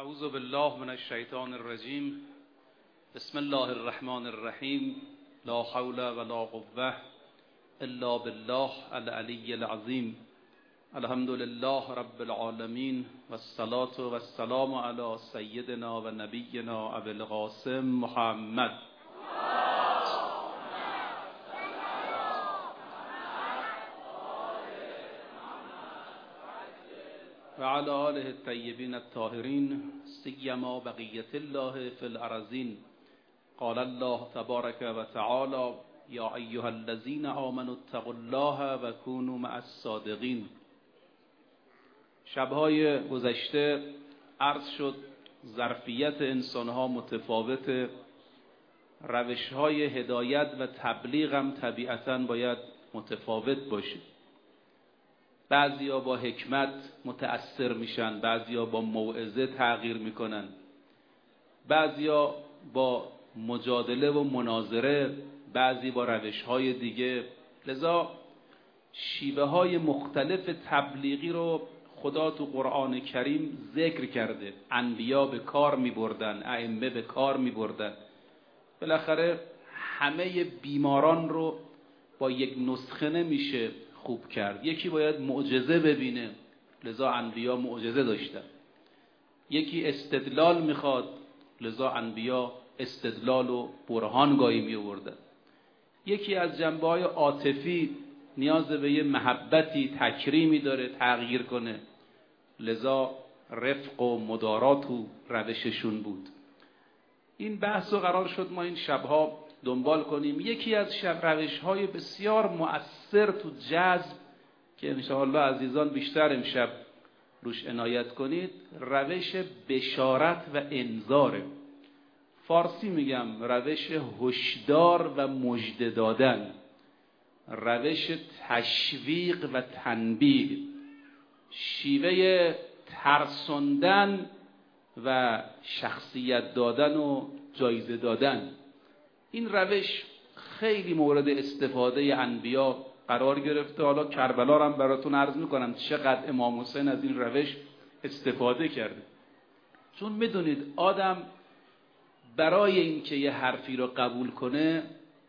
اعوذ بالله من الشیطان الرجیم. بسم الله الرحمن الرحیم. لا حول ولا قوة الا بالله العلی العظیم. الحمد لله رب العالمین والصلاة والسلام علی سیدنا و نبینا ابی القاسم محمد و علی آله الطیبین الطاهرین سیما بقیة الله فی الارضین. قال الله تبارک و تعالی یا ایها الذین آمنوا اتقوا الله و کونوا مع الصادقین. شبهای گذشته عرض شد ظرفیت انسانها متفاوته، روشهای هدایت و تبلیغ هم طبیعتاً باید متفاوت باشه. بعضیا با حکمت متأثر میشن، بعضیا با موعظه تغییر میکنن، بعضیا با مجادله و مناظره، بعضی با روشهای دیگه. لذا شیوه های مختلف تبلیغی رو خدا تو قرآن کریم ذکر کرده. انبیا به کار میبردن، ائمه به کار میبردن. بالاخره همه بیماران رو با یک نسخه نمیشه خوب کرد. یکی باید معجزه ببینه، لذا انبیا معجزه داشتن. یکی استدلال میخواد، لذا انبیا استدلال و برهان گاهی می آوردن. یکی از جنبه‌های عاطفی نیاز به یه محبتی تکریمی داره تغییر کنه، لذا رفق و مدارات و روششون بود. این بحث رو قرار شد ما این شبها دنبال کنیم. یکی از روش‌های بسیار مؤثر تو جذب که انشاءالله عزیزان بیشتر امشب روش عنایت کنید، روش بشارت و انذاره. فارسی میگم روش هشدار و مژده دادن، روش تشویق و تنبیه، شیوه ترساندن و شخصیت دادن و جایزه دادن. این روش خیلی مورد استفاده انبیا قرار گرفته. حالا کربلا رو هم براتون عرض میکنم چقدر امام حسین از این روش استفاده کرده. چون میدونید آدم برای اینکه یه حرفی رو قبول کنه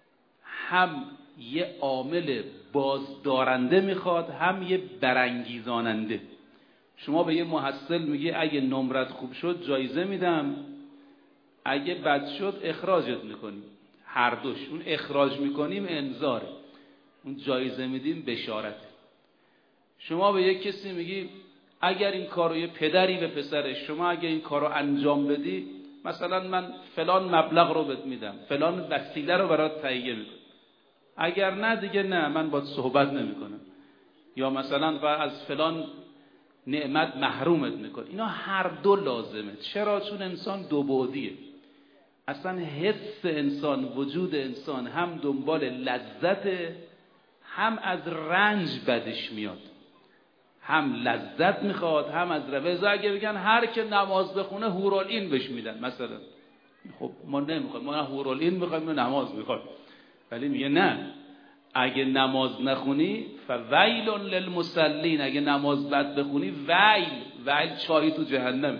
هم یه عامل بازدارنده میخواد، هم یه برانگیزاننده. شما به یه محصل میگی اگه نمرت خوب شد جایزه میدم، اگه بد شد اخراجت میکنیم. هر دوش، اون اخراج میکنیم انذاره، اون جایزه میدیم بشارت. شما به یک کسی میگی اگر این کارو، یه پدری به پسرش، شما اگر این کارو انجام بدی مثلا من فلان مبلغ رو بهت میدم، فلان وسیله رو برات تهیه میکنم، اگر نه دیگه نه، من باهات صحبت نمیکنم، یا مثلا و از فلان نعمت محرومت میکنم. اینا هر دو لازمه. چرا؟ چون انسان دو بعدیه. اصلا حس انسان، وجود انسان هم دنبال لذت، هم از رنج بدش میاد. هم لذت میخواد، هم از روزا. اگه بگن هر که نماز بخونه هورالعین بهش میدن مثلا، خب ما نمیخوایم، ما هورالعین میخوایم، ما نماز میخوایم. ولی میگه نه، اگه نماز نخونی فویل للمصلین، اگه نماز بد بخونی ویل چاهی تو جهنم.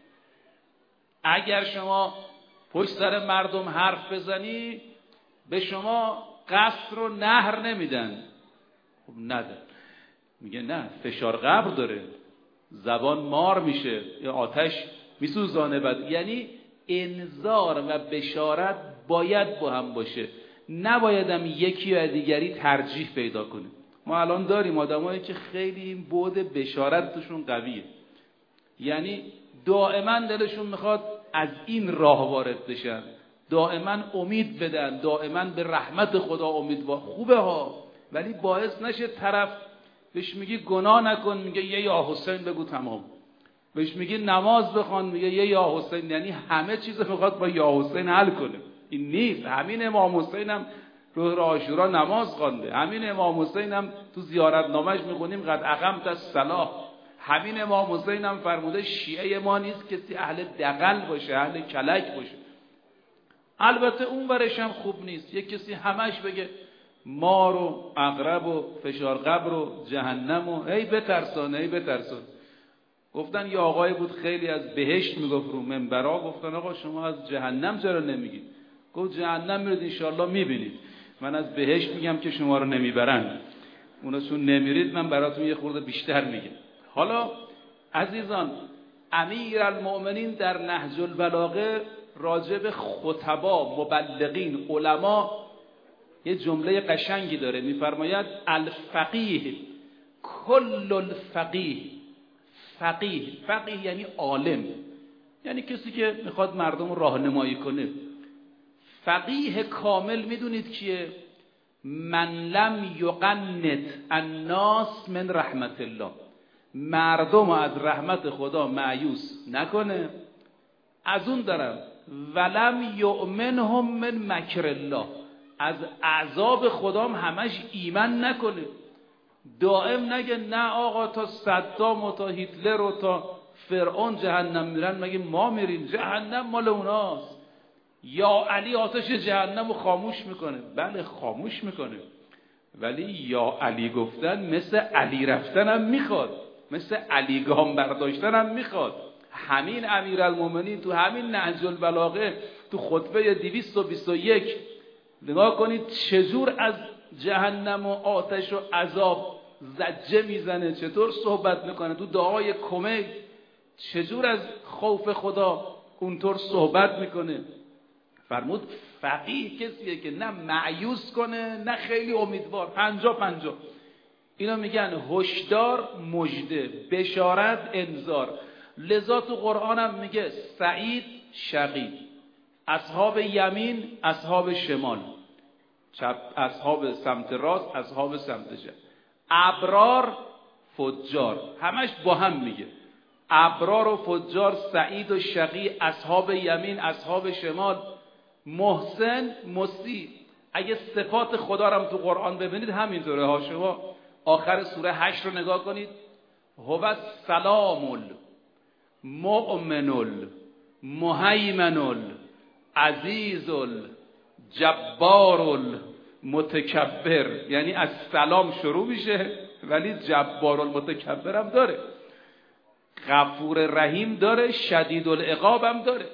اگر شما پشت سر مردم حرف بزنی به شما قصر و نهر نمیدن. خب ندن. میگه نه، فشار قبر داره، زبان مار میشه، یا آتش میسوزانه بد. یعنی انذار و بشارت باید با هم باشه، نبایدم یکی یا دیگری ترجیح پیدا کنه. ما الان داریم آدمایی که خیلی این بعد بشارت توشون قویه، یعنی دائما دلشون میخواد از این راه وارد بشن، دائما امید بدن، دائما به رحمت خدا امیدوار. خوبه ها، ولی باعث نشه طرف بهش میگی گناه نکن، میگه یه یا حسین بگو تمام. بهش میگی نماز بخوان، میگه یه یا حسین. یعنی همه چیز میخواد با یا حسین حل کنه. این نیست. همین امام حسین هم روز عاشورا نماز خوانده، همین امام حسین هم تو زیارت نامش میخونیم قد اقمت الصلاة. همین امام حسین هم فرموده شیعه ما نیست کسی اهل دغل باشه، اهل کلک باشه. البته اون ورش هم خوب نیست یک کسی همش بگه مار و عقرب و فشار قبر و جهنم و ای بترسان ای بترسان. گفتن یه آقای بود خیلی از بهشت میگفت رو منبرا، گفتن آقا شما از جهنم چرا نمیگید؟ گفت جهنم میرید انشالله میبینید، من از بهشت میگم که شما رو نمیبرن، اونا چون نمیرید من براتون یه خورده بیشتر میگم. حالا عزیزان، امیرالمؤمنین در نهج البلاغه راجع به خطبا، مبلغین، علما یه جمله قشنگی داره، میفرماید الفقیه کل الفقیه. فقیه یعنی عالم، یعنی کسی که میخواد مردم رو راهنمایی کنه. فقیه کامل میدونید کیه؟ من لم یقنط الناس من رحمت الله، مردم از رحمت خدا مایوس نکنه. از اون دارم ولم یؤمنهم من مکر الله، از عذاب خدام همش ایمان نکنه. دائم نگه نه آقا تا صدام و تا هیتلر و تا فرعون جهنم میرن، مگه ما میریم؟ جهنم مال اوناست. یا علی آتش جهنم رو خاموش میکنه. بله خاموش میکنه، ولی یا علی گفتن مثل علی رفتن هم میخواد، مثل علی گام برداشتن هم میخواد. همین امیرالمومنین تو همین نهج البلاغه تو خطبه 221 نگاه کنید چجور از جهنم و آتش و عذاب زجه میزنه، چطور صحبت میکنه. تو دعای کمک چجور از خوف خدا اونطور صحبت میکنه. فرمود فقیه کسیه که نه مایوس کنه نه خیلی امیدوار، 50-50. اینا میگن هشدار، مژده، بشارت، انذار. لذا تو قرآن هم میگه سعید، شقی، اصحاب یمین، اصحاب شمال، چپ، اصحاب سمت راست، اصحاب سمت چپ، ابرار، فجار، همش با هم میگه. ابرار و فجار، سعید و شقی، اصحاب یمین، اصحاب شمال، محسن، مسیء. اگه صفات خدا رو هم تو قرآن ببینید همینطوره ها. شما آخر سوره 8 رو نگاه کنید، هو السلام المؤمن المهیمن العزیز الجبار المتکبر. یعنی از سلام شروع میشه ولی جبار المتکبر هم داره، غفور رحیم داره، شدید العقاب هم داره،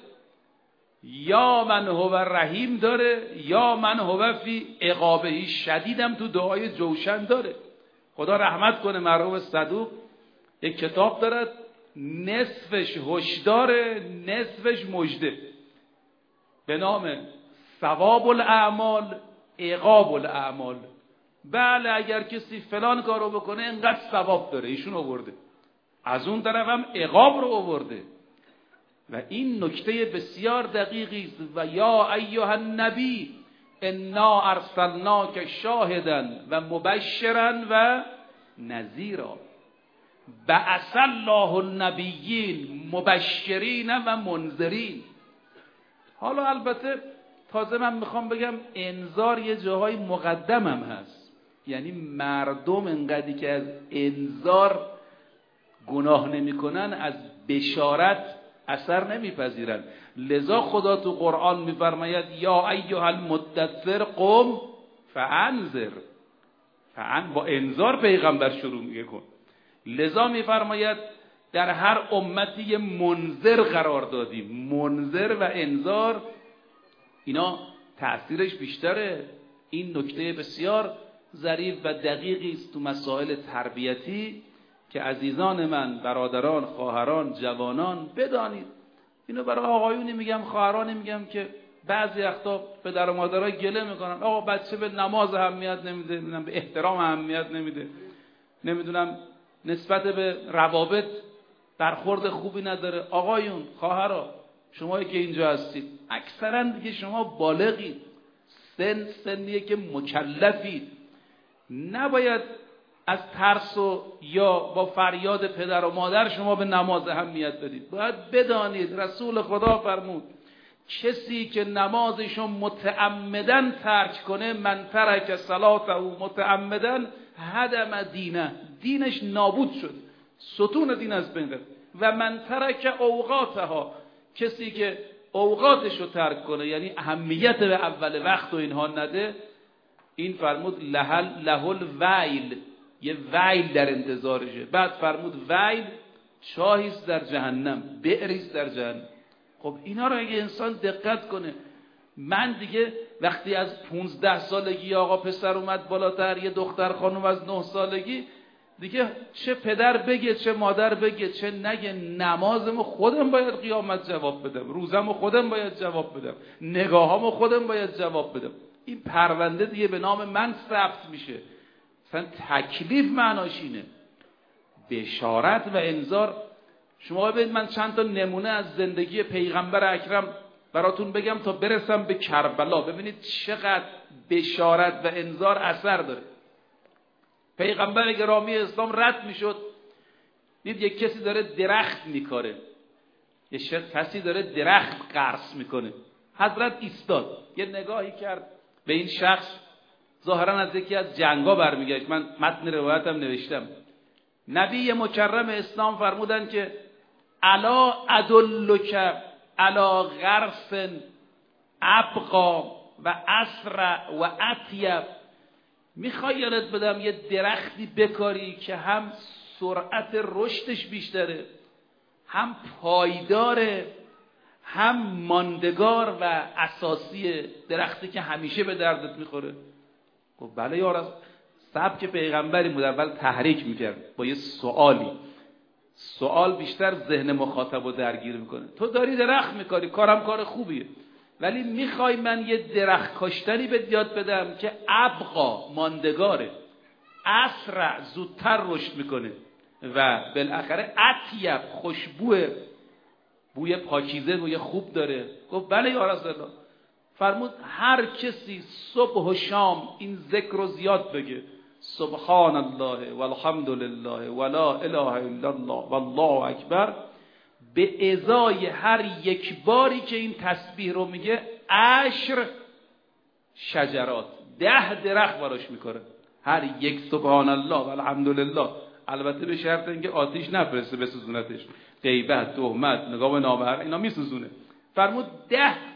یا من هو رحیم داره، یا من هو فی عقابه شدید هم تو دعای جوشن داره. خدا رحمت کنه مرحوم صدوق یک کتاب داره، نصفش هشداره نصفش مژده، به نام ثواب الاعمال عقاب الاعمال. بله اگر کسی فلان کارو بکنه اینقدر ثواب داره، ایشون آورده، از اون طرف هم عقاب رو آورده. و این نکته بسیار دقیقی است. و یا ایها النبی انا ارسلناک شاهدا و مبشرا و نذیرا. بعث الله النبیین مبشرین و منذرین. حالا البته تازه من میخوام بگم انذار یه جاهای مقدم هم هست، یعنی مردم انقدری که از انذار گناه نمیکنن از بشارت اثر نمیپذیرن. لذا خدا تو قرآن میفرماید یا ایها المدثر قم فانذر. با انذار پیغمبر شروع میگه کن. لذا میفرماید در هر امتی منذر قرار دادیم. منذر و انذار اینا تأثیرش بیشتره. این نکته بسیار ظریف و دقیقی است تو مسائل تربیتی که عزیزان من، برادران، خواهران، جوانان بدانید. اینو برای آقایونی میگم، خواهرانی میگم که بعضی وقتا پدر و مادرها گله میکنن آقا بچه به نماز اهمیت نمیده، نمیدونم به احترام اهمیت نمیده، نمیدونم نسبت به روابط برخورد خوبی نداره. آقایون، خواهرها، شمایی که اینجا هستید اکثرا دیگه شما بالغید، سنیه که مکلفید، نباید از ترس و یا با فریاد پدر و مادر شما به نماز اهمیت بدید. باید بدانید رسول خدا فرمود کسی که نمازشو متعمدن ترک کنه، من ترک صلاته متعمدن هدم دینه، دینش نابود شد، ستون دین از بین رفت. و من ترک اوقاتها، کسی که اوقاتشو ترک کنه یعنی اهمیت به اول وقت و اینها نده، این فرمود له الویل، یه ویل در انتظارشه. بعد فرمود ویل چاهیست در جهنم، بئریست در جهنم. خب اینا رو اگه انسان دقت کنه، من دیگه وقتی از 15 سالگی آقا پسر اومد بالاتر، یه دختر خانم از 9 سالگی، دیگه چه پدر بگه چه مادر بگه چه نگه، نمازمو خودم باید قیامت جواب بدم، روزمو خودم باید جواب بدم، نگاهامو خودم باید جواب بدم. این پرونده دیگه به نام من ثبت میشه. مثلا تکلیف معناش اینه، بشارت و انذار. شما ببینید من چند تا نمونه از زندگی پیغمبر اکرم براتون بگم تا برسم به کربلا، ببینید چقدر بشارت و انذار اثر داره. پیغمبر گرامی اسلام رد میشد، دید یک کسی داره درخت میکاره، کسی داره درخت قرص میکنه. حضرت ایستاد، یه نگاهی کرد به این شخص، ظاهرا از یکی از جنگا برمیگشت، من متن روایتم نوشتم. نبی مکرم اسلام فرمودن که الا ادلک علی غرس ابقا و اسرع و اطیب، میخوای یادت بدم یه درختی بکاری که هم سرعت رشدش بیشتره، هم پایداره، هم ماندگار و اساسیه، درختی که همیشه به دردت میخوره. گفت بله یا رسول. سبک پیغمبری بود، اول تحریک میکرد با یه سوالی. سوال بیشتر ذهن مخاطب رو درگیر میکنه. تو داری درخت میکاری، کارم کار خوبیه، ولی میخوای من یه درخت کاشتنی بهت یاد بدم که ابقا، ماندگاره، اسرع، زودتر رشد میکنه و بالاخره اطیب، خوشبوه، بوی پاکیزه، بوی خوب داره. گفت بله یا رسول الله. فرمود هر کسی صبح و شام این ذکر رو زیاد بگه، سبحان الله والحمد لله ولا اله الا الله والله اکبر، به ازای هر یک باری که این تسبیح رو میگه 10 شجرات، 10 درخت براش میکنه. هر یک سبحان الله والحمد لله، البته به شرط اینکه آتیش نفرسته بسوزونتش، غیبت، تهمت، نگاه به نامحرم اینا میسوزونه. فرمود 10.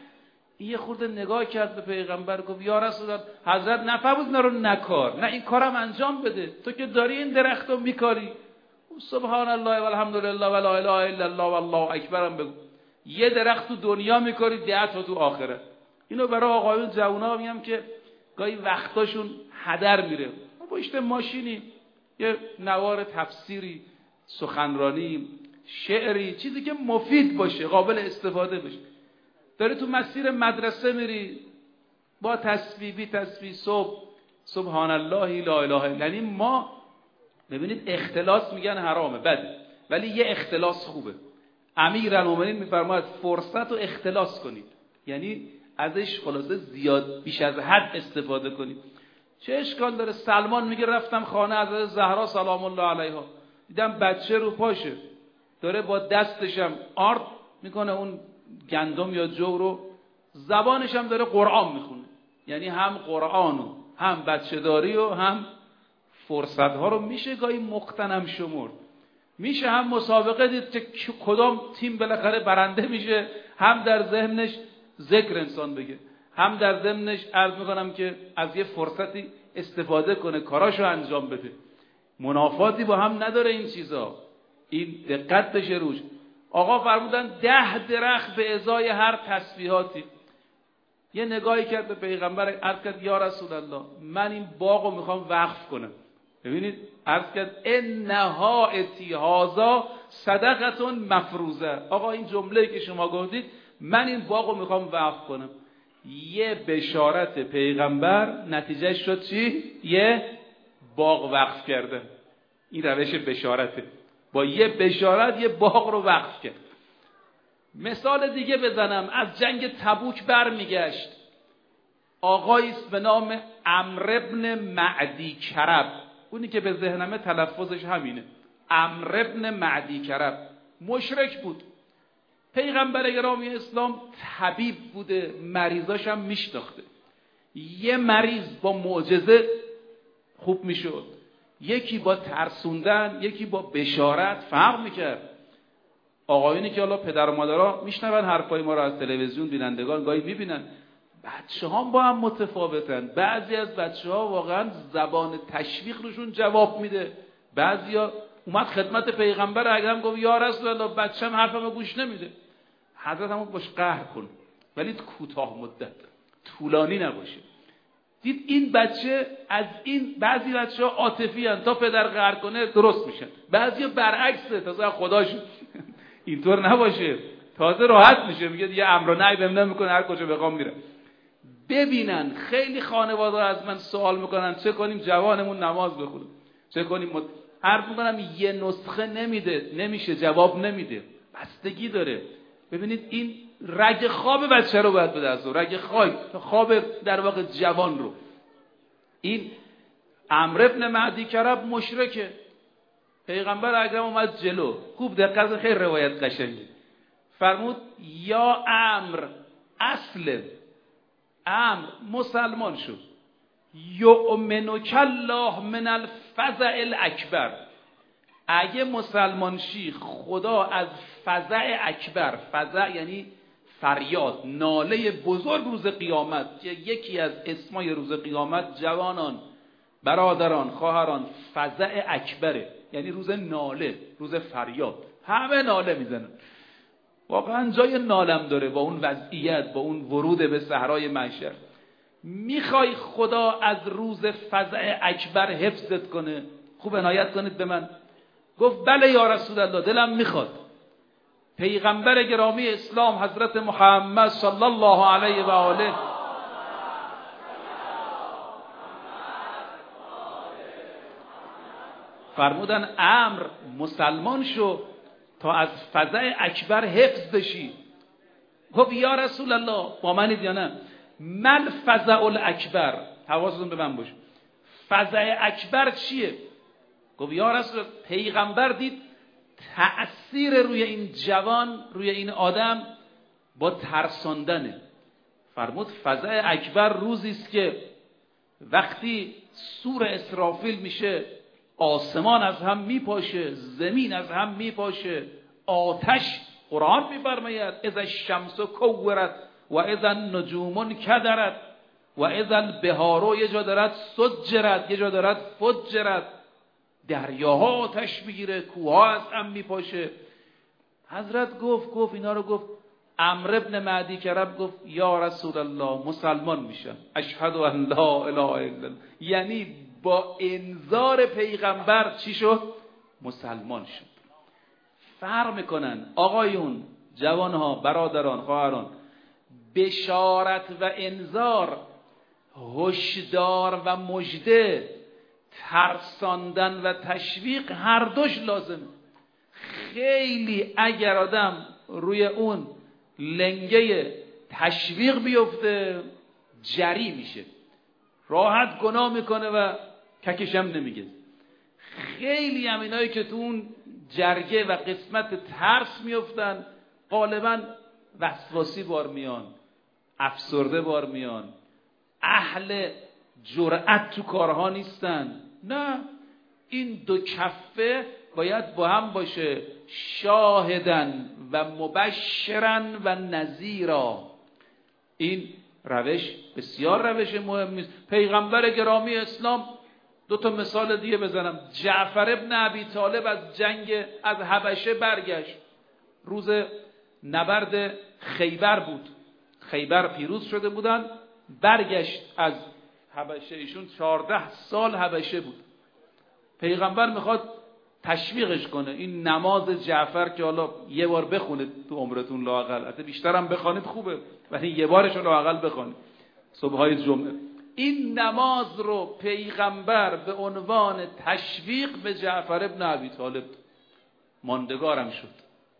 یه خورده نگاه کرد به پیغمبر، گفت یا رسول الله، حضرت نفرمود اینا رو نکار، نه این کارم انجام بده، تو که داری این درخت رو میکاری، سبحان الله والحمد لله ولا اله الا الله والله اکبر هم بگو. یه درخت تو دنیا میکاری، 10 تا تو آخره. اینو برای آقایون جوونا میگم که گاهی وقتاشون هدر میره، پشت ماشینی یه نوار تفسیری، سخنرانی، شعری، چیزی که مفید باشه، قابل استفاده باشه. داری تو مسیر مدرسه میری با تسبیح صبح سبحان الله لا اله الا، یعنی ما ببینید اختلاس میگن حرامه بده، ولی یه اختلاس خوبه. امیرالمومنین میفرماید فرصت رو اختلاس کنید، یعنی ازش خلاصه زیاد بیش از حد استفاده کنید. چه اشکال داره؟ سلمان میگه رفتم خانه حضرت زهرا سلام الله علیها، دیدم بچه رو پاشه داره با دستشم آرد میکنه اون گندم یا جو رو، زبانش هم داره قرآن میخونه، یعنی هم قرآن و هم بچه داری و هم فرصت ها رو میشه گاهی مقتنم شمرد. میشه هم مسابقه دید که کدام تیم بالاخره برنده میشه، هم در ذهنش ذکر انسان بگه، هم در ذهنش عرض میکنم که از یه فرصتی استفاده کنه، کاراشو انجام بده. منافاتی با هم نداره این چیزا، این دقت بشه روش. آقا فرمودن 10 درخت به ازای هر تسبیحاتی. یه نگاهی کرد به پیغمبر، عرض کرد یا رسول الله من این باغو میخوام وقف کنم. ببینید عرض کرد انها اتیهازا صدقتون مفروضه. آقا این جمله‌ای که شما گفتید من این باغو میخوام وقف کنم، یه بشارت پیغمبر نتیجه شد چی؟ یه باغ وقف کرده. این روش بشارته، با یه بشارت یه باغ رو وقف کرد. مثال دیگه بزنم، از جنگ تبوک برمیگشت، آقایی است به نام عمرو بن معدی کرب، اونی که به ذهنمه تلفظش همینه، عمرو بن معدی کرب، مشرک بود. پیغمبر گرامی اسلام طبیب بوده، مریضاش هم میشناخته. یه مریض با معجزه خوب میشد، یکی با ترسوندن، یکی با بشارت فرق میکرد. آقایونی که حالا پدر و مادرها میشنون حرفای ما رو از تلویزیون، بینندگان گاهی میبینن، بچه‌ها با هم متفاوتن. بعضی از بچه‌ها واقعا زبان تشویق روشون جواب میده، بعضیا اومد خدمت پیغمبر اکرم گفت یا رسول الله بچه‌م حرفمو گوش نمیده. حضرت هم باش قهر کن ولی کوتاه مدت، طولانی نباشه. دید این بچه از این، بعضی بچه‌ها عاطفی ان تا پدر قهر کنه درست میشن، بعضیا برعکسه تازه خداشون اینطور نباشه تازه راحت میشه، میگه دیگه امر و نهی بهم نمیکنه هر کجا بخوام میرم. ببینن خیلی خانواده از من سوال میکنن چه کنیم جوانمون نماز بخونه، چه کنیم حرف میکنم یه نسخه نمیشه، جواب نمیده، بستگی داره. ببینید این رگ خواب بچه رو باید به دست آورد، رگ خواب در واقع جوان رو. این عمرو بن معدی کرب مشرکه، پیغمبر اکرم اومد جلو، خوب دقت، خیلی روایت قشنگه، فرمود یا عمرو اسلم، عمرو مسلمان شد، یؤمنک الله من الفزع الاکبر، اگه مسلمان شی خدا از فزع اکبر، فزع یعنی فریاد، ناله بزرگ روز قیامت، یکی از اسمای روز قیامت جوانان، برادران، خواهران، فزع اکبره، یعنی روز ناله، روز فریاد، همه ناله میزنن. واقعا جای نالم داره با اون وضعیت، با اون ورود به صحرای محشر. میخوای خدا از روز فزع اکبر حفظت کنه؟ خوب عنایت کنید به من. گفت بله یا رسول الله دلم میخواد. پیغمبر گرامی اسلام حضرت محمد صلی الله علیه و آله فرمودن عمرو مسلمان شو تا از فزع اکبر حفظ بشی. گفت یا رسول الله با منید یا نه؟ من فزع الاکبر، حواستون به من باشه، فزع اکبر چیه؟ گفت یا رسول الله پیغمبر دید تأثیر روی این جوان، روی این آدم با ترساندنه. فرمود فزع اکبر روزی است که وقتی سور اسرافیل میشه آسمان از هم میپاشه، زمین از هم میپاشه، آتش، قرآن میفرماید اذا الشمس کورت و اذا النجوم کدرت و اذا البحار، یه جا دارد سجرت، یه جا دارد فجرت، دریاها آتش میگیره، کوها از هم میپاشه. حضرت گفت اینا رو گفت. عمرو بن معدی کرب گفت یا رسول الله مسلمان میشم، اشهد ان لا اله الا الله، یعنی با انذار پیغمبر چی شد؟ مسلمان شد. فرق میکنن آقایون، جوانها، برادران، خواهران، بشارت و انذار، هشدار و مژده، ترساندن و تشویق، هر دوش لازم. خیلی اگر آدم روی اون لنگه تشویق بیفته جری میشه، راحت گناه میکنه و ککشم نمیگه. خیلی هم اینایی که تو اون جرگه و قسمت ترس میفتن غالبا وسواسی بار میان، افسرده بار میان، اهل جرأت تو کارها نیستن. نه، این دو کفه باید با هم باشه، شاهدن و مبشرن و نذیرا. این روش بسیار روش مهمی است. پیغمبر گرامی اسلام، دو تا مثال دیگه بزنم. جعفر ابن ابی طالب از حبشه برگشت، روز نبرد خیبر بود، خیبر پیروز شده بودن، برگشت از حبشه، ایشون 14 سال حبشه بود. پیغمبر میخواد تشویقش کنه، این نماز جعفر که حالا یه بار بخونید تو عمرتون لااقل، حتی بیشتر هم بخونید خوبه، ولی یه بارش رو لااقل بخونید صبحای جمعه. این نماز رو پیغمبر به عنوان تشویق به جعفر ابن ابی طالب ماندگارم شد.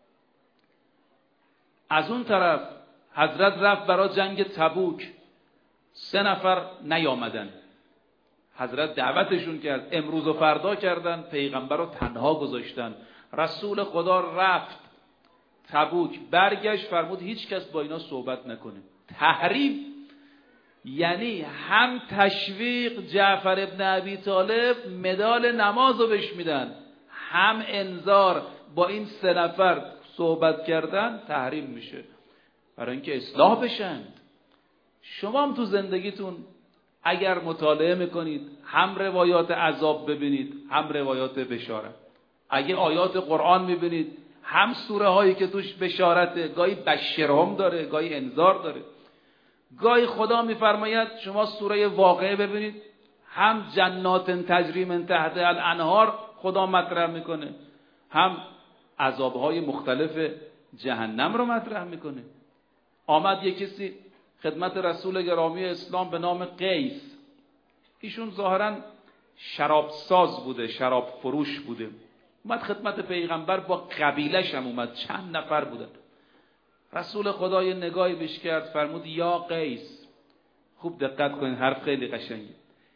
از اون طرف حضرت رفت برای جنگ تبوک، 3 نفر نیامدن. حضرت دعوتشون کرد، امروز و فردا کردن، پیغمبر رو تنها گذاشتن. رسول خدا رفت تبوک، برگشت فرمود هیچ کس با اینا صحبت نکنه. تحریم یعنی هم تشویق، جعفر ابن ابی طالب مدال نماز رو بهش میدن، هم انذار، با این 3 نفر صحبت کردن تحریم میشه، برای اینکه اصلاح بشند. شما هم تو زندگیتون اگر مطالعه میکنید هم روایات عذاب ببینید هم روایات بشارت. اگه آیات قرآن میبینید هم سوره هایی که توش بشارته، گاهی بشرهم داره، گاهی انذار داره. گاهی خدا میفرماید شما سوره واقعه ببینید، هم جنات تجری من تحت الانهار خدا مطرح میکنه، هم عذابهای مختلف جهنم رو مطرح میکنه. آمد یک کسی خدمت رسول گرامی اسلام به نام قیس. ایشون ظاهراً شراب ساز بوده، شراب فروش بوده. اومد خدمت پیغمبر، با قبیلش هم اومد، چند نفر بودن. رسول خدا یه نگاهی بهش کرد، فرمود یا قیس، خوب دقت کنید، حرف خیلی قشنگه،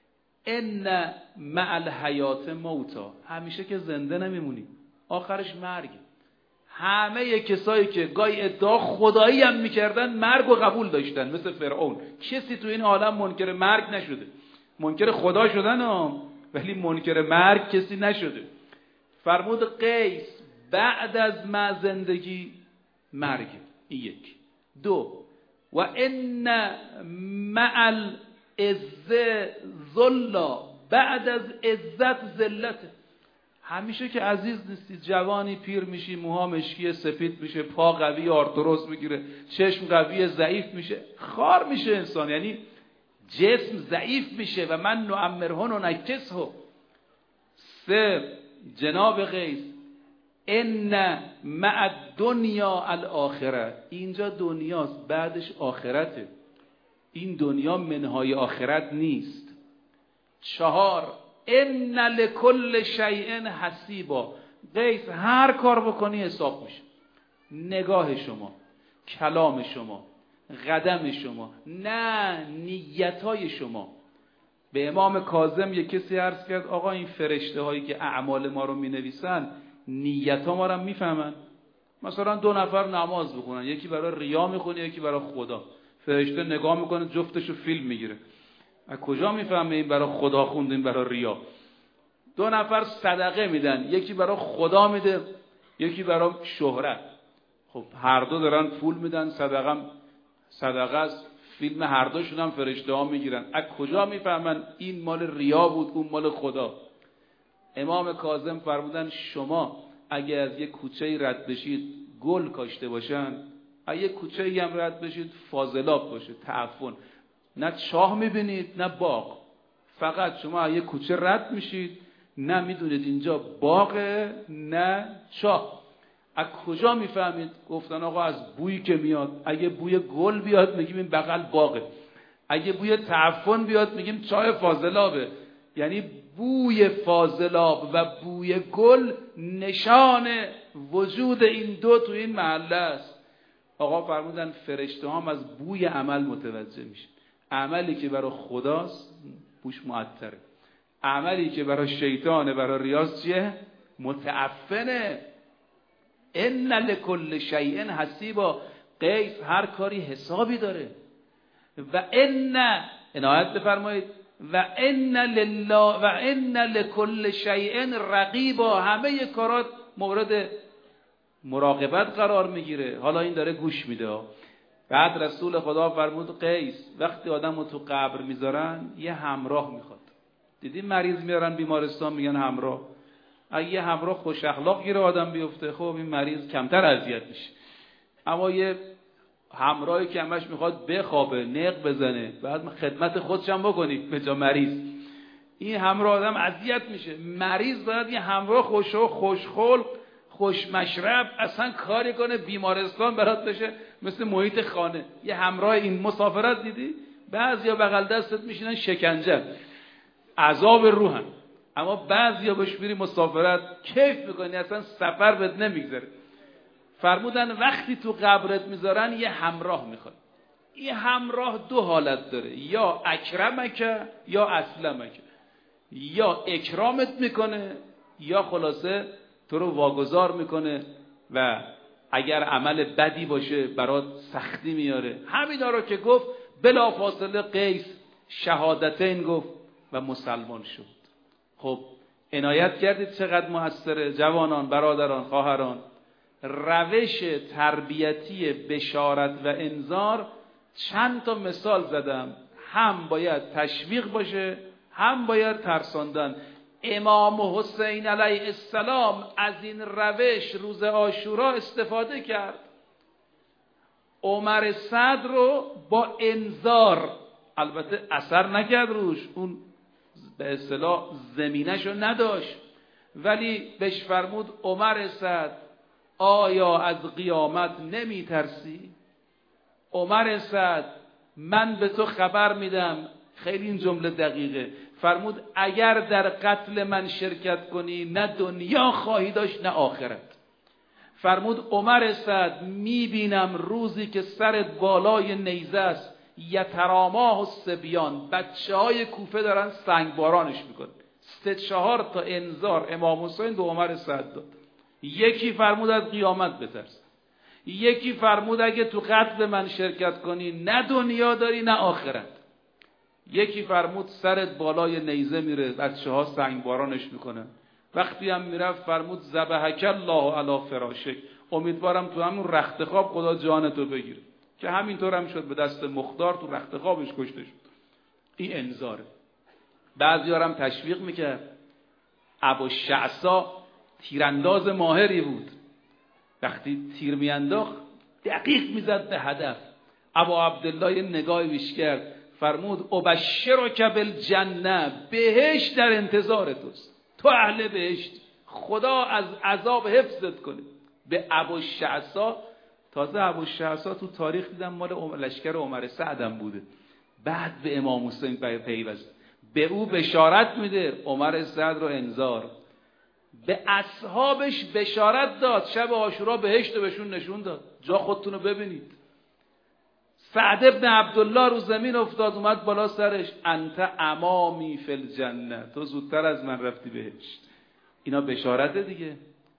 ان مع الحیات موتا، همیشه که زنده نمیمونی، آخرش مرگ. همه کسایی که گاهی ادعا خدایی هم میکردن مرگ و قبول داشتن، مثل فرعون. کسی تو این عالم منکر مرگ نشده. منکر خدا شدن ولی منکر مرگ کسی نشده. فرمود قیس بعد از ما زندگی مرگ. این یک. دو، و ان مع العزه ذلا، بعد از عزت ذلت. همیشه که عزیز نیستی، جوانی پیر میشی، موها مشکی سفید میشه، پا قوی آرتروس میگیره، چشم قوی ضعیف میشه، خار میشه انسان، یعنی جسم ضعیف میشه. و من نعمره و نکسه. سه، جناب قیس ان مع الدنیا الاخره، اینجا دنیاست بعدش آخرته، این دنیا منهای آخرت نیست. چهار، ان لکل شیء حسیبا، قیس هر کار بکنی حساب میشه. نگاه شما، کلام شما، قدم شما، نه نیتای شما. به امام کاظم یک کسی عرض کرد آقا این فرشته هایی که اعمال ما رو می نویسن نیت ها ما رو می فهمن؟ مثلا 2 نفر نماز بخونن، یکی برای ریا میخونه یکی برای خدا، فرشته نگاه میکنه جفتشو فیلم میگیره، از کجا میفهمه این برای خدا خونده این برای ریا؟ 2 نفر صدقه میدن، یکی برای خدا میده یکی برای شهرت. خب هر دو دارن پول میدن، صدقه است، فیلم هر دوشون هم فرشته ها میگیرن. از کجا میفهمن این مال ریا بود اون مال خدا؟ امام کاظم فرمودن شما اگه از یک کوچه رد بشید گل کاشته باشن، از یک کوچه هم رد بشید فاضلاب باشه، تعفن، نه چاه میبینید نه باغ. فقط شما از یک کوچه رد میشید، نه میدونید اینجا باغه نه چاه. از کجا میفهمید؟ گفتن آقا از بویی که میاد، اگه بوی گل بیاد میگیم این بغل باغه، اگه بوی تعفن بیاد میگیم چاه فاضلابه. یعنی بوی فاضلاب و بوی گل نشان وجود این دو تو این محله است. آقا فرمودن فرشته هم از بوی عمل متوجه میشه. عملی که برای خداست بوش معطره، عملی که برای شیطانه برای ریاض چیه؟ متعفنه. ان لکل شیء حسیبا، قیس هر کاری حسابی داره. و عنایت بفرمایید، و ان لله و ان لکل شیء رقیبا، همه کارات مورد مراقبت قرار میگیره. حالا این داره گوش میده. بعد رسول خدا فرمود قیس وقتی آدمو تو قبر میذارن یه همراه میخواد. دیدی مریض میارن بیمارستان میگن همراه، اگه یه همراه خوش اخلاق گیره آدم بیفته خب این مریض کمتر اذیت میشه. اما یه همراهی که همش میخواد بخوابه نق بزنه بعد خدمت خودش هم بکنی به جا مریض، این همراه آدم اذیت میشه. مریض باید یه همراه خوشخلق خوش مشرب اصلا کاری کنه بیمارستان برات بشه مثل محیط خانه. یه همراه این مسافرت دیدی بعضیا بغل دستت میشینن شکنجه عذاب روحن، اما بعضیا بهش میری مسافرت کیف میکنی اصلا سفر بهت نمیگذره. فرمودن وقتی تو قبرت میذارن یه همراه میخواد. این همراه 2 حالت داره، یا اکرمک یا اسلمک، یا اکرامت میکنه یا خلاصه تو رو واگذار میکنه و اگر عمل بدی باشه برات سختی میاره. همینا رو که گفت بلا فاصله قیس شهادتین گفت و مسلمان شد. خب عنایت کردید چقدر موثره جوانان، برادران، خواهران. روش تربیتی بشارت و انذار چند تا مثال زدم، هم باید تشویق باشه هم باید ترساندن. امام حسین علیه السلام از این روش روز عاشورا استفاده کرد. عمر سعد رو با انذار، البته اثر نکرد روش، اون به اصطلاح زمینه‌شو نداشت، ولی بهش فرمود عمر سعد آیا از قیامت نمی ترسی؟ عمر سعد من به تو خبر میدم، خیلی این جمله دقیقه، فرمود اگر در قتل من شرکت کنی نه دنیا خواهی داشت نه آخرت. فرمود عمر سعد میبینم روزی که سرت بالای نیزه است، یتراماه الصبیان، بچه های کوفه دارن سنگبارانش میکنن. 3-4 تا انذار امام حسین به عمر سعد داد. یکی فرمود از قیامت بترس، یکی فرمود اگه تو قتل من شرکت کنی نه دنیا داری نه آخرت، یکی فرمود سرت بالای نیزه میره، بچه ها سنگبارانش میکنن. وقتی هم میرفت فرمود ذبحک الله علی فراشک، امیدوارم تو همون رخت خواب خدا جانتو بگیره، که همینطور هم شد، به دست مختار تو رخت خوابش کشته شد. این انذاره. بعضی‌ها هم تشویق میکرد. ابوالشعثا تیرانداز ماهری بود، وقتی تیر میانداخت دقیق میزد به هدف. ابو عبدالله نگاهی بیش کرد، فرمود ابشرک بالجنه، بهشت در انتظار توست، تو اهل بهشت، خدا از عذاب حفظت کنه. به ابوالشعثا، تازه ابوالشعثا تو تاریخ دیدم مال لشکر عمر سعدم بوده، بعد به امام حسین پیوست، به او بشارت میده، عمر سعد رو انذار. به اصحابش بشارت داد، شب عاشورا بهشت رو بهشون نشون داد، جا خودتون رو ببینید. سعد ابن عبدالله رو زمین افتاد، اومد بالا سرش، انت امامی فی الجنه، تو زودتر از من رفتی بهشت. اینا بشارت دیگه.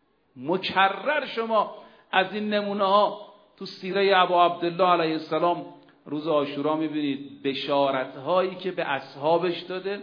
مکرر شما از این نمونه ها تو سیره ابو عبدالله علیه السلام روز عاشورا میبینید، بشارت هایی که به اصحابش داده،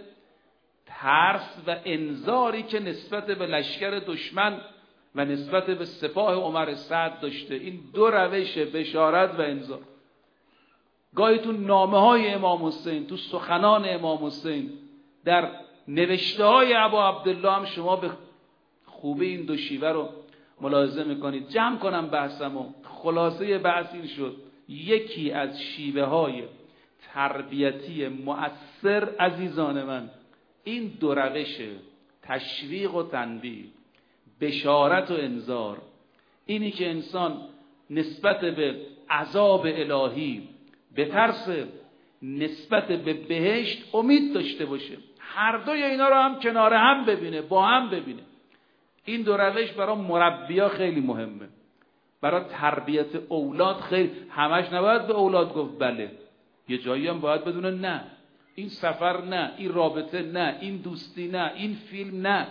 ترس و انذاری که نسبت به لشکر دشمن و نسبت به سپاه عمر سعد داشته. این دو روش، بشارت و انذار. گاهی تو نامه های امام حسین، تو سخنان امام حسین، در نوشته های ابو عبدالله هم شما به خوبی این دو شیوه رو ملاحظه میکنید. جمع کنم بحثمو، خلاصه بحث این شد، یکی از شیوه های تربیتی مؤثر عزیزان من این دو روشه، تشویق و تنبیه، بشارت و انذار. اینی که انسان نسبت به عذاب الهی بترسه، نسبت به بهشت امید داشته باشه، هر دوی اینا رو هم کنار هم ببینه، با هم ببینه. این دو روش برای مربیا خیلی مهمه، برای تربیت اولاد خیلی. همش نباید به اولاد گفت بله، یه جایی هم باید بدونه نه، این سفر نه، این رابطه نه، این دوستی نه، این فیلم نه.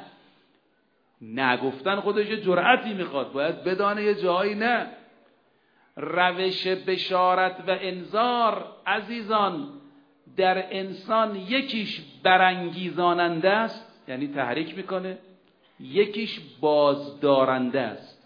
نگفتن خودش جرأتی میخواد، باید بدانه یه جایی نه. روش بشارت و انذار عزیزان در انسان یکیش برانگیزاننده است، یعنی تحریک میکنه، یکیش بازدارنده است،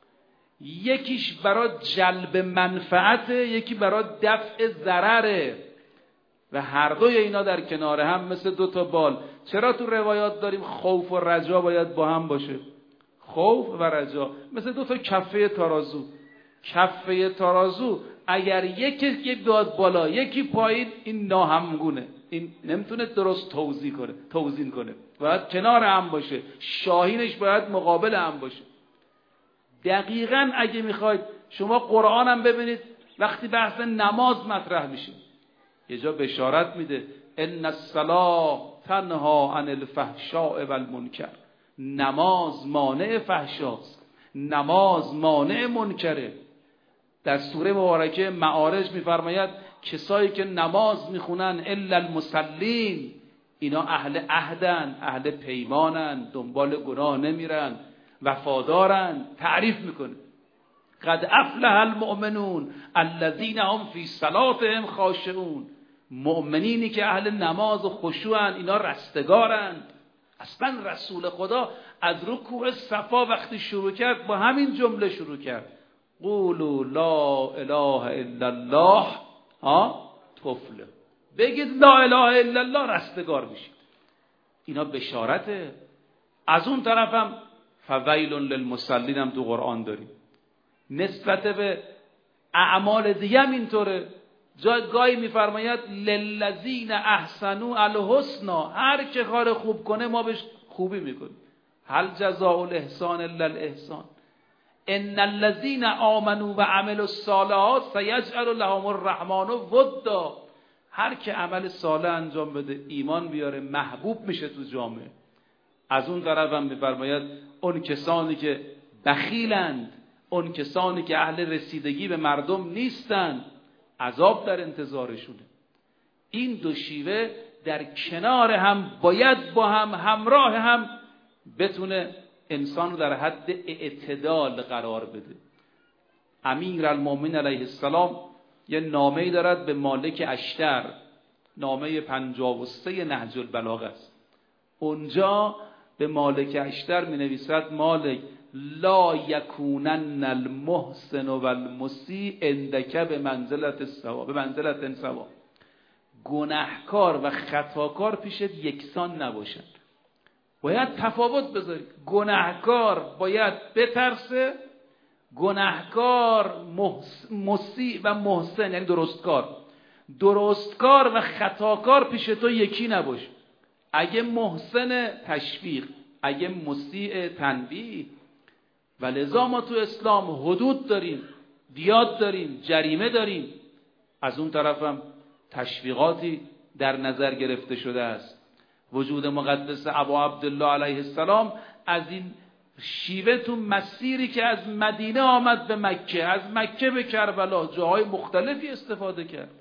یکیش برای جلب منفعت، یکی برای دفع ضرره، و هر دوی اینا در کنار هم مثل دو تا بال. چرا تو روایات داریم خوف و رجا باید با هم باشه؟ خوف و رجا مثل دو تا کفه ترازو. کفه ترازو اگر یکی داد بالا یکی پایین، این ناهمگونه، این نمیتونه درست توزین کنه، باید کنار هم باشه، شاهینش باید مقابل هم باشه. دقیقاً اگه میخواید شما قرآن هم ببینید، وقتی بحث نماز مطرح میشه یه جا بشارت میده، ان الصلاة تنها عن الفحشاء والمنکر، نماز مانع فحشاست، نماز مانع منکره. در سوره مبارکه معارج میفرماید کسایی که نماز میخونن الا المصلین، اینا اهل عهدن، اهل پیمانن، دنبال گناه نمیرن، وفادارن. تعریف میکنه قد افلح المؤمنون الذین هم فی صلاتهم خاشعون، مؤمنینی که اهل نماز و خشوعن، اینا رستگارند. اصلا رسول خدا از رکوع صفا وقتی شروع کرد با همین جمله شروع کرد، قولوا لا اله الا الله تفلحوا، بگید لا اله الا الله رستگار میشید. اینا بشارته. از اون طرفم فویل للمصلین هم تو قرآن داریم. نسبت به اعمال دیگه هم اینطوره. گاهی میفرماید للذین احسنوا الحسنا، هر که کار خوب کنه ما بهش خوبی میکنیم. هل جزاء الاحسان الا الاحسان، ان الذین آمنوا و عملوا الصالحات سیجعل لهم الرحمن ودا. هر که عمل صالح انجام بده، ایمان بیاره، محبوب میشه تو جامعه. از اون طرف هم میفرماید اون کسانی که بخیلند، اون کسانی که اهل رسیدگی به مردم نیستند، عذاب در انتظارشونه. این دو شیوه در کنار هم باید با هم همراه هم بتونه انسان رو در حد اعتدال قرار بده. امیرالمومنین علیه السلام یه نامه‌ای دارد به مالک اشتر، نامه 53 نهج البلاغه است. اونجا به مالک اشتر می نویسد مالک لا یکونن المحسن و المسیء عندک به منزلت سوا. گناهکار و خطاکار پیشت یکسان نباشند، باید تفاوت بذاری. گناهکار باید بترسه، گناهکار مسیء و محسن یعنی درستکار و خطاکار پیش تو یکی نباشه. اگه محسن تشویق، اگه مسیء تنبیه. و لذا ما تو اسلام حدود داریم، دیات داریم، جریمه داریم. از اون طرفم تشویقاتی در نظر گرفته شده است. وجود مقدس ابا عبدالله علیه السلام از این شیوه تو مسیری که از مدینه آمد به مکه، از مکه به کربلا، جاهای مختلفی استفاده کرد.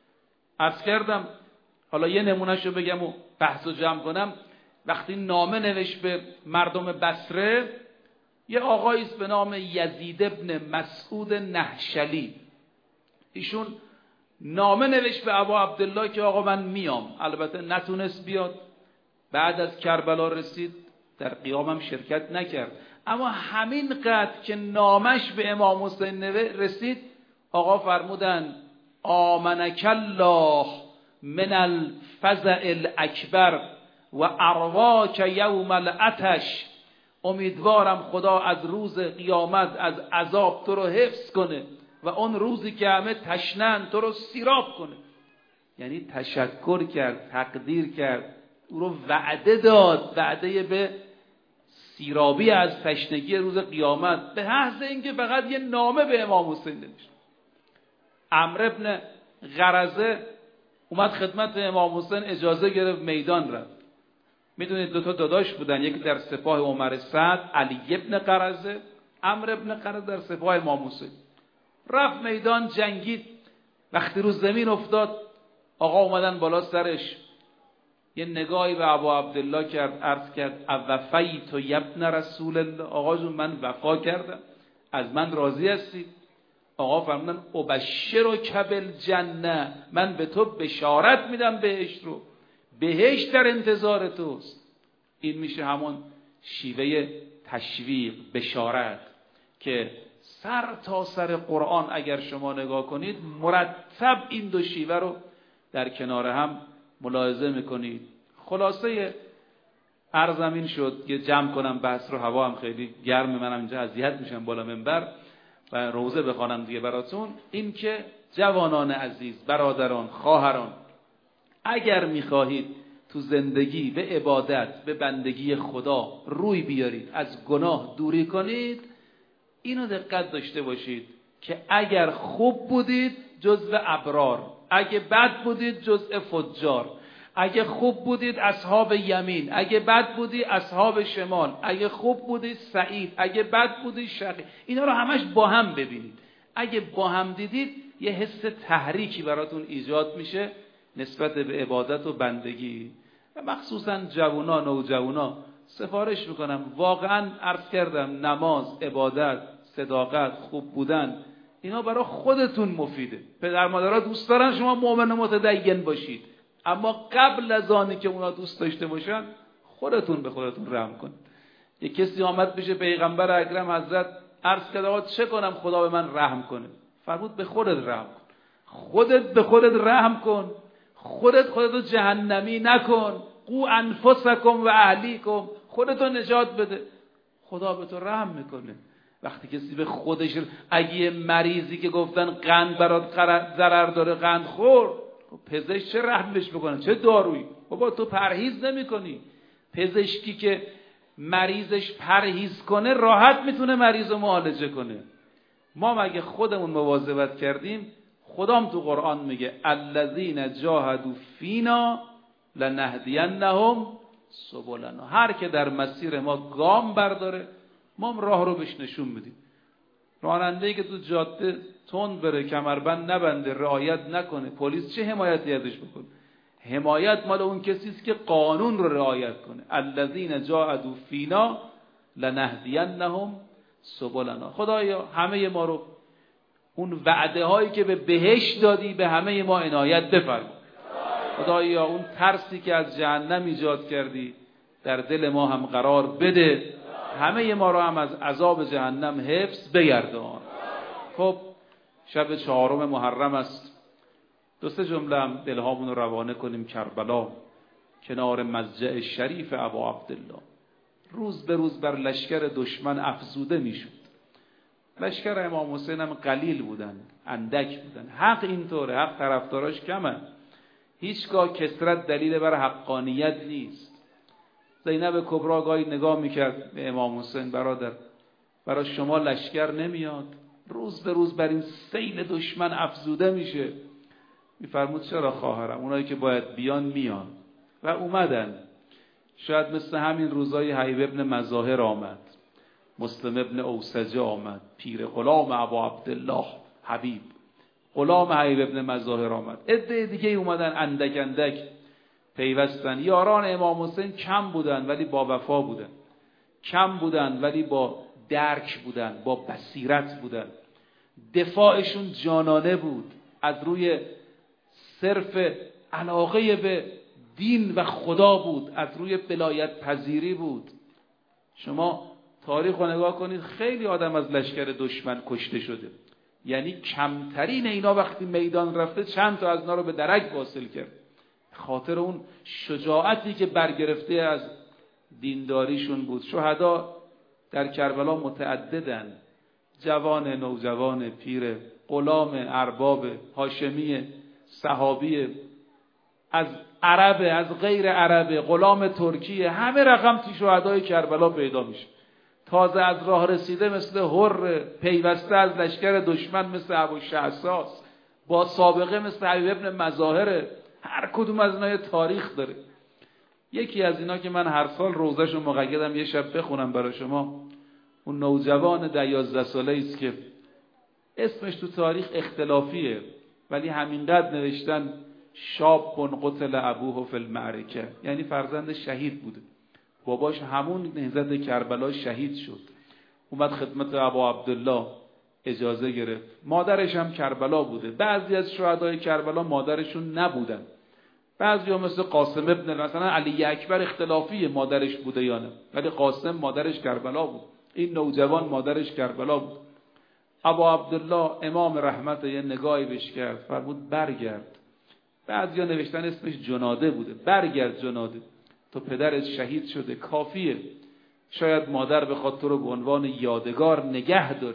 عرض کردم، حالا یه نمونهشو بگم و بحثو جمع کنم. وقتی نامه نوشت به مردم بصره، یه آقاییست به نام یزید ابن مسعود نهشلی، ایشون نامه نوشت به ابا عبدالله که آقا من میام. البته نتونست بیاد، بعد از کربلا رسید، در قیام هم شرکت نکرد. اما همین قدر که نامش به امام حسین رسید، آقا فرمودن آمنک الله من الفزع الاکبر و ارواک یوم العطش. امیدوارم خدا از روز قیامت از عذاب تو رو حفظ کنه و اون روزی که همه تشنن تو رو سیراب کنه. یعنی تشکر کرد، تقدیر کرد، او رو وعده داد، وعده به سیرابی از تشنگی روز قیامت، به محض اینکه فقط یه نامه به امام حسین نوشت. عمرو ابن غرزه اومد خدمت امام حسین، اجازه گرفت، میدان رفت. میدونید دو تا داداش بودن، یکی در سپاه عمر سعد علی ابن غرزه، عمرو ابن غرزه در سپاه امام حسین. رفت میدان، جنگید. وقتی رو زمین افتاد، آقا اومدن بالا سرش، یه نگاهی به ابا عبدالله کرد، عرض کرد اوفیت ابن رسول الله، آقا جون من وفا کردم، از من راضی هستی؟ آقا فرمودن ابشرک بالجنه، من به تو بشارت میدم بهشت رو، بهشت در انتظار توست. این میشه همون شیوه تشویق، بشارت که سر تا سر قرآن اگر شما نگاه کنید مرتب این دو شیوه رو در کنار هم ملاحظه میکنید. خلاصه عرضم این شد که جمع کنم بحث رو، هوا هم خیلی گرم، منم اینجا اذیت میشم بالا منبر و روزه بخوانم دیگه براتون. این که جوانان عزیز، برادران، خواهران، اگر میخواهید تو زندگی به عبادت، به بندگی خدا روی بیارید، از گناه دوری کنید، اینو دقت داشته باشید که اگر خوب بودید جزو ابرار، اگه بد بودید جزو فجار، اگه خوب بودید اصحاب یمین، اگه بد بودید اصحاب شمال، اگه خوب بودید سعید، اگه بد بودید شقی. اینا رو همش با هم ببینید. اگه با هم دیدید یه حس تحریکی براتون ایجاد میشه نسبت به عبادت و بندگی. و مخصوصا جوونا، نوجوانا سفارش میکنم، واقعا عرض کردم نماز، عبادت، صداقت، خوب بودن، اینا برای خودتون مفیده. پدر مادرها دوست دارن شما مؤمن متدین باشید، اما قبل از آنی که اونا دوست داشته باشن خودتون به خودتون رحم کنید. یک کسی آمد پیش پیغمبر اکرم حضرت، عرض کرد آقا چه کنم خدا به من رحم کنه؟ فرمود به خودت رحم کن. خودت به خودت رحم کن، خودت خودتو جهنمی نکن. قو انفسکم و اهلیکم، خودتو نجات بده. خدا به تو رحم میکنه. وقتی کسی به خودش، اگه یه مریضی که گفتن قند برات ضرر داره قند خور، پزشک چه رحم بهش بکنه؟ چه دارویی؟ بابا تو پرهیز نمی‌کنی. پزشکی که مریضش پرهیز کنه راحت میتونه مریض رو معالجه کنه. ما مگه خودمون مواظبت کردیم؟ خدام تو قرآن میگه الذین جاهدوا فینا لنهدینهم سبلنا. هر که در مسیر ما گام برداره ما هم راه رو بهش نشون میدیم. راننده‌ای که تو جاده تند بره، کمربند نبنده، رعایت نکنه، پلیس چه حمایتی ازش بکنه؟ حمایت مال اون کسی است که قانون رو رعایت کنه. الذین جاهدوا فینا لنهدینهم سبلنا. خدایا همه ما رو اون وعده هایی که به بهشت دادی به همه ما عنایت بفرما. خدایا اون ترسی که از جهنم ایجاد کردی در دل ما هم قرار بده. همه ما رو هم از عذاب جهنم حفظ بگردان. خب شب 4 محرم است. 2 جمله هم دلهامون رو روانه کنیم. کربلا کنار مضجع شریف ابا عبدالله روز به روز بر لشکر دشمن افزوده میشد. لشکر امام حسین هم قلیل بودن، اندک بودن. حق اینطوره، حق طرفداراش کمن. هیچگاه کثرت دلیل بر حقانیت نیست. زینب کبرا گاهی نگاه میکرد به امام حسین، برادر برای شما لشکر نمیاد؟ روز به روز بر این سیل دشمن افزوده میشه. میفرمود چرا خواهرم، اونایی که باید بیان میان و اومدن. شاید مثل همین روزای حبیب ابن مظاهر آمد، مسلم ابن اوسجه آمد، پیر غلام ابا عبدالله حبیب غلام حبیب ابن مظاهر آمد، عده دیگه اومدن، اندک اندک پیوستن. یاران امام حسین کم بودن ولی با وفا بودن، کم بودن ولی با درک بودن، با بصیرت بودن. دفاعشون جانانه بود، از روی صرف علاقه به دین و خدا بود، از روی ولایت پذیری بود. شما تاریخ رو نگاه کنید، خیلی آدم از لشکر دشمن کشته شده. یعنی کمترین اینا وقتی میدان رفته چند تا از اینا رو به درک واصل کرد. خاطر اون شجاعتی که برگرفته از دینداریشون بود. شهدا در کربلا متعددن، جوان، نوجوان، پیر، غلام، ارباب، هاشمی، صحابی، از عرب، از غیر عرب، غلام ترکیه، همه رقم توی شهدای کربلا پیدا میشه. تازه از راه رسیده مثل هر، پیوسته از لشکر دشمن مثل ابو شعثاس، با سابقه مثل حبیب ابن مظاهر. هر کدوم از اینا تاریخ داره. یکی از اینا که من هر سال روزه‌شو مقیدم یه شب بخونم برای شما، اون نوجوان 11 ساله است که اسمش تو تاریخ اختلافیه ولی همینقدر نوشتن شاب قتل ابوه فی المعرکه، یعنی فرزند شهید بوده. باباش همون نهضت کربلا شهید شد. اومد خدمت ابا عبدالله اجازه گرفت. مادرش هم کربلا بوده. بعضی از شهدای کربلا مادرشون نبودن. بعضی ها مثل قاسم ابن، مثلا علی اکبر اختلافیه مادرش بوده یا نه، ولی قاسم مادرش کربلا بود. این نوجوان مادرش کربلا بود. ابا عبدالله امام رحمت یه نگاهی بهش کرد، فرمود برگرد. بعضیا نوشتن اسمش جناده بوده. برگرد جناده، تو پدرت شهید شده، کافیه. شاید مادر بخواد تو رو به عنوان یادگار نگه داره.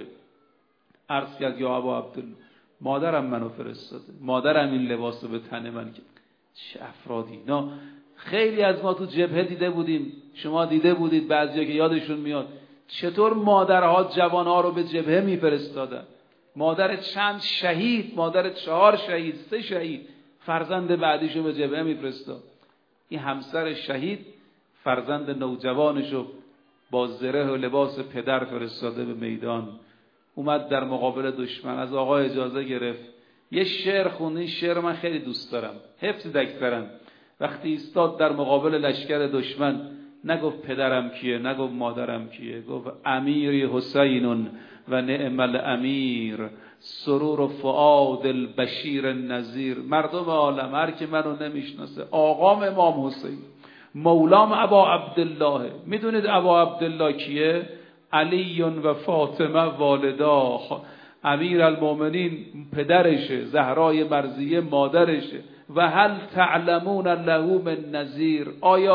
عرض کرد یا ابا عبدالله، مادرم منو فرستاده، مادرم این لباسو به تن من کرد. چه افرادی! نه خیلی از ما تو جبهه دیده بودیم، شما دیده بودید، بعضیا که یادشون میاد چطور مادرها جوانها رو به جبهه میفرستادن. مادر چند شهید، مادر 4 شهید، 3 شهید، فرزند بعدیشو به جبهه میفرستاد. این همسر شهید فرزند نوجوانشو با زره و لباس پدر فرستاده به میدان. اومد در مقابل دشمن، از آقا اجازه گرفت یه شعر خونه. این شعر من خیلی دوست دارم، حفظ دکترم. وقتی ایستاد در مقابل لشکر دشمن، نگفت پدرم کیه، نگفت مادرم کیه، گفت امیری حسین و نعم الامیر، سرور و فؤاد البشیر النذیر. مردم عالم هر که منو نمیشناسه، آقام امام حسین، مولام ابا عبدالله. میدونید ابا عبدالله کیه؟ علی و فاطمه والدا، امیر المؤمنین پدرشه، زهرای مرضیه مادرشه. و هل تعلمون له من نذیر، آیا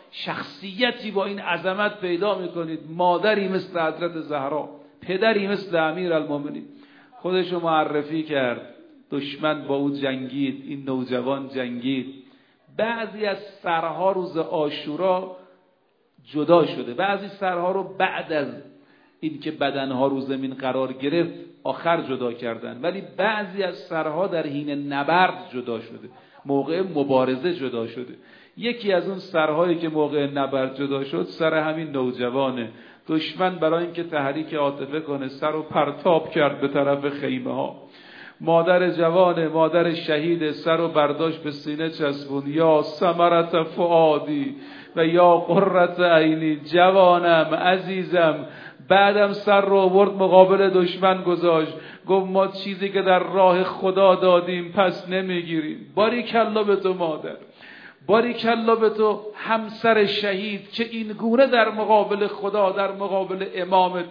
شخصیتی با این عظمت پیدا میکنید، مادری مثل حضرت زهرا، پدری مثل امیرالمومنین. خودشو معرفی کرد، دشمن با او جنگید، این نوجوان جنگید. بعضی از سرها روز عاشورا جدا شده، بعضی سرها رو بعد از این که بدنها رو زمین قرار گرفت آخر جدا کردن، ولی بعضی از سرها در حین نبرد جدا شده، موقع مبارزه جدا شده. یکی از اون سرهایی که موقع نبرد جدا شد سر همین نوجوانه. دشمن برای اینکه تحریک عاطفه کنه سر رو پرتاب کرد به طرف خیمه ها. مادر جوانه، مادر شهید، سر رو برداشت به سینه چسبون. یا ثمرت فؤادی و یا قرة عینی، جوانم، عزیزم. بعدم سر رو آورد مقابل دشمن گذاشت، گفت ما چیزی که در راه خدا دادیم پس نمیگیریم. باریکلا به تو مادر، باریکلا به تو همسر شهید که این گونه در مقابل خدا، در مقابل امامت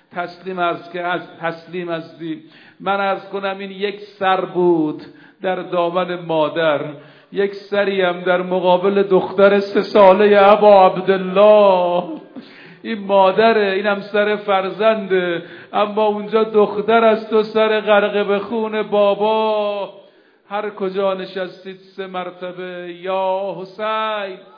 تسلیم هستی. من عرض کنم این یک سر بود در دامن مادر، یک سریم در مقابل دختر 3 ساله ابا عبدالله. این مادره، این هم سر فرزنده، اما اونجا دختر است و سر غرق به خون بابا. هر کجا نشستید 3 مرتبه یا حسین